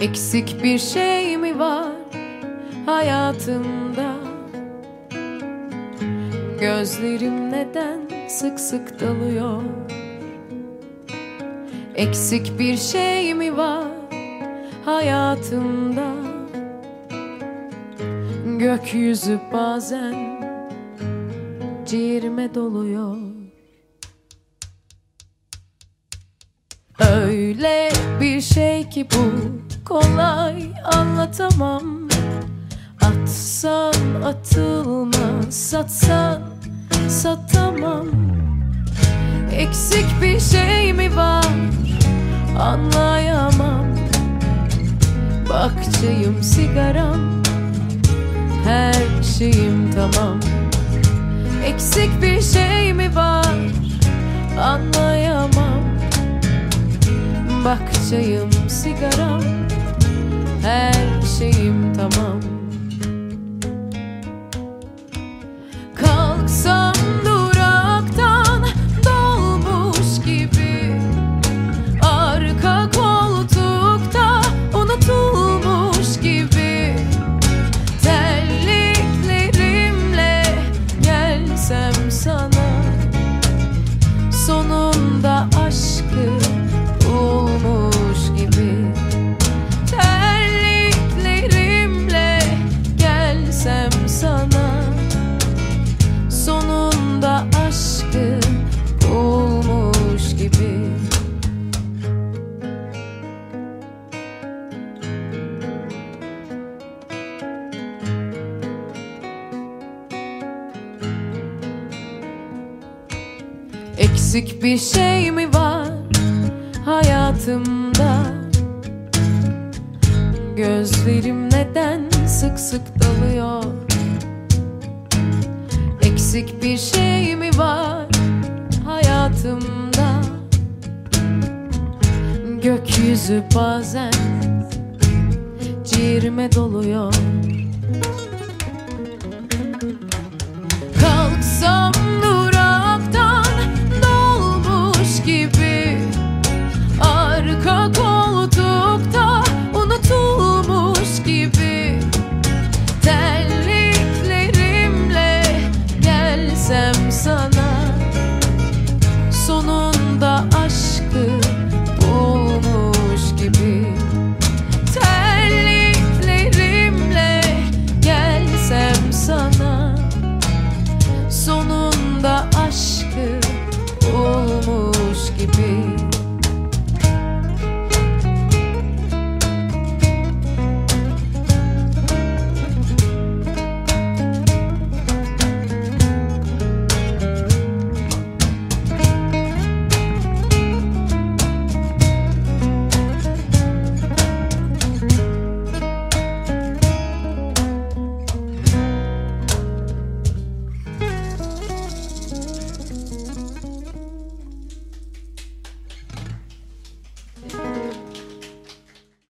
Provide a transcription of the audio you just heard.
Eksik bir şey mi var hayatımda? Gözlerim neden sık sık dalıyor? Eksik bir şey mi var hayatımda? Gökyüzü bazen ciğerime doluyor. Öyle bir şey ki bu, kolay anlatamam. Atsan atılmaz, satsan satamam. Eksik bir şey mi var anlayamam. Bakçayım, sigaram, her şeyim tamam. Eksik bir şey mi var anlayamam. Bakçayım, sigaram, her şeyim tamam. Kalksam duraktan dolmuş gibi, arka koltukta unutulmuş gibi. Terliklerimle gelsem sana, sonunda aşkı bulmuş gibi. Terliklerimle gelsem sana, sonunda aşkı bulmuş gibi. Eksik bir şey mi var hayatımda? Gözlerim neden sık sık dalıyor? Eksik bir şey mi var hayatımda? Gökyüzü bazen ciğerime doluyor.